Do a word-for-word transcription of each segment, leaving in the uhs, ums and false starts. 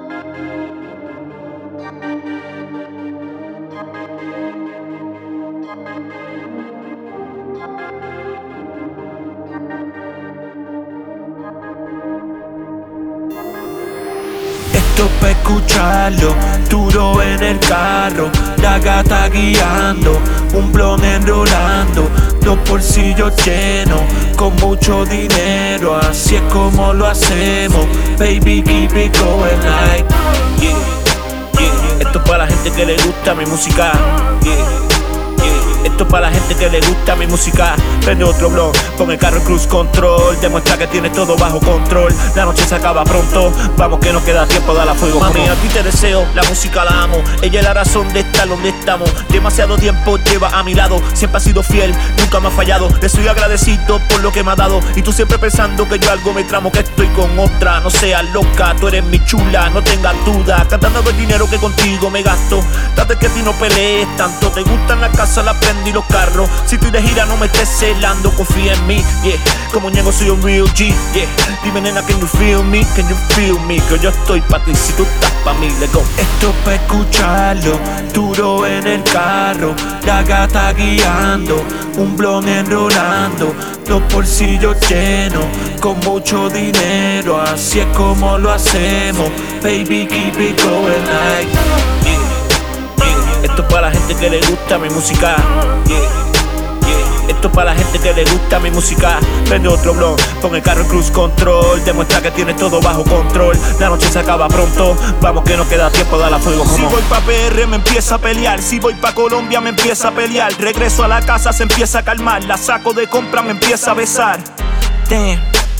Esto pa' escucharlo, duro en el carro, la gata guiando, un blon enrolando, los bolsillos llenos, con mucho dinero, así es como lo hacemos, baby keep it going like yeah, yeah. Esto es para la gente que le gusta mi música, yeah, yeah. Esto es para la gente que le gusta mi música. Prende otro blog, pon el carro en cruise control, demuestra que tiene todo bajo control. La noche se acaba pronto, vamos que no queda tiempo, dale a fuego. Mami, a ti te deseo, la música la amo. Ella es la razón de estar donde estamos. Demasiado tiempo lleva a mi lado, siempre ha sido fiel, nunca me ha fallado. Le estoy agradecido por lo que me ha dado. Y tú siempre pensando que yo algo me tramo, que estoy con otra. No seas loca, tú eres mi chula, no tengas duda. Cantando el dinero que contigo me gasto. Date que a ti no pelees tanto. Te gustan las casas, las prendas y los carros. Si estoy de gira no me estés celando, confía en mí, yeah. Como Ñengo soy un real G, yeah. Dime nena, can you feel me, can you feel me? Que yo estoy pa' ti, si tú estás pa' mí, let's go. Esto es pa' escucharlo, duro en el carro, la gata guiando, un blon enrolando, los bolsillos llenos, con mucho dinero, así es como lo hacemos, baby keep it going like yeah, yeah. Esto es para la gente que le gusta mi música, yeah, yeah. Esto es para la gente que le gusta mi música. Prende otro blog, pon el carro en cruise control, demuestra que tiene todo bajo control. La noche se acaba pronto, vamos que no queda tiempo, dale a fuego como. Si voy pa' P R me empieza a pelear, si voy pa' Colombia me empieza a pelear. Regreso a la casa se empieza a calmar, la saco de compra me empieza a besar. Damn.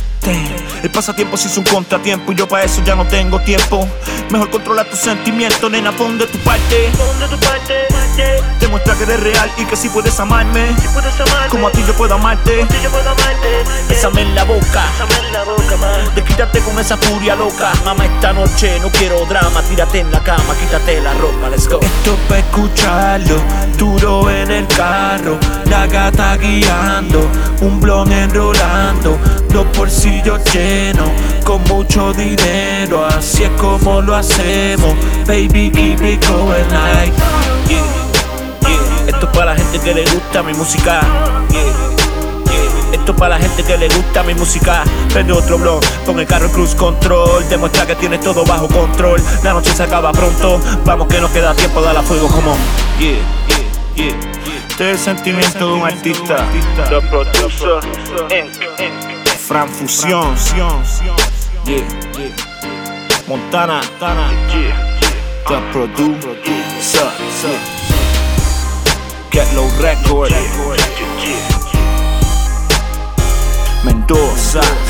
El pasatiempo se hizo un contratiempo y yo pa' eso ya no tengo tiempo. Mejor controla tus sentimientos, nena, pon de tu parte. Pon de tu parte, yeah. Demuestra que eres real y que si puedes amarme, si puedes amarme, como a ti yo puedo amarte. Como a ti yo puedo amarte, yeah. Bésame en la boca, bésame en la boca, man. Desquítate con esa furia loca. Mamá, esta noche no quiero drama, tírate en la cama, quítate la ropa, let's go. Esto es pa' escucharlo, duro en el carro, la gata guiando, un blon enrolando, los bolsillos llenos, con mucho dinero, así es como lo hacemos, baby keep it going like yeah, yeah. Esto es para la gente que le gusta mi música, yeah, yeah. Esto es para la gente que le gusta mi música. Prende otro blog, pon el carro en cruise control, demuestra que tiene todo bajo control. La noche se acaba pronto, vamos que no queda tiempo, dale a fuego como yeah, yeah, yeah, yeah. Este es el sentimiento de un artista, The Producer Fran Fusión, yeah, yeah. Montana, yeah. The Producer, yeah. Get Low Record, Mendoza.